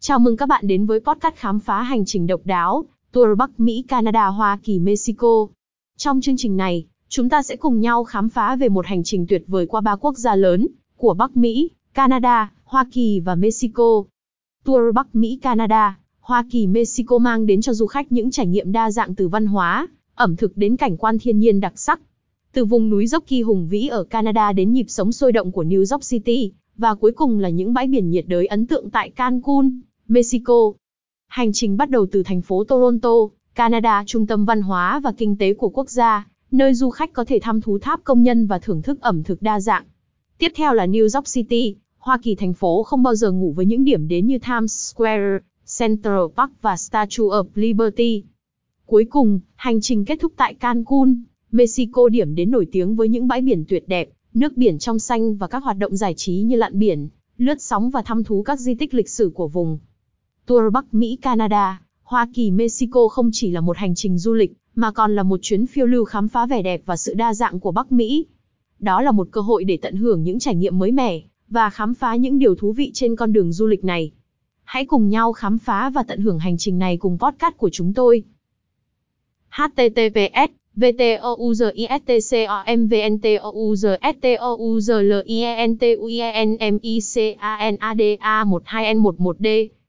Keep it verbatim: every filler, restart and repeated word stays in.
Chào mừng các bạn đến với podcast khám phá hành trình độc đáo, tour Bắc Mỹ, Canada, Hoa Kỳ, Mexico. Trong chương trình này, chúng ta sẽ cùng nhau khám phá về một hành trình tuyệt vời qua ba quốc gia lớn của Bắc Mỹ, Canada, Hoa Kỳ và Mexico. Tour Bắc Mỹ, Canada, Hoa Kỳ, Mexico mang đến cho du khách những trải nghiệm đa dạng từ văn hóa, ẩm thực đến cảnh quan thiên nhiên đặc sắc. Từ vùng núi dốc kỳ hùng vĩ ở Canada đến nhịp sống sôi động của New York City, và cuối cùng là những bãi biển nhiệt đới ấn tượng tại Cancun, Mexico. Hành trình bắt đầu từ thành phố Toronto, Canada, trung tâm văn hóa và kinh tế của quốc gia, nơi du khách có thể thăm thú tháp công nhân và thưởng thức ẩm thực đa dạng. Tiếp theo là New York City, Hoa Kỳ, thành phố không bao giờ ngủ với những điểm đến như Times Square, Central Park và Statue of Liberty. Cuối cùng, hành trình kết thúc tại Cancun, Mexico, điểm đến nổi tiếng với những bãi biển tuyệt đẹp, nước biển trong xanh và các hoạt động giải trí như lặn biển, lướt sóng và thăm thú các di tích lịch sử của vùng. Tour Bắc Mỹ, Canada, Hoa Kỳ, Mexico không chỉ là một hành trình du lịch, mà còn là một chuyến phiêu lưu khám phá vẻ đẹp và sự đa dạng của Bắc Mỹ. Đó là một cơ hội để tận hưởng những trải nghiệm mới mẻ, và khám phá những điều thú vị trên con đường du lịch này. Hãy cùng nhau khám phá và tận hưởng hành trình này cùng podcast của chúng tôi. H T T P S V T O U Z I S T C O M V N T O U Z S T O U Z L I E N T U I E N M I C A N A D A một hai N một một D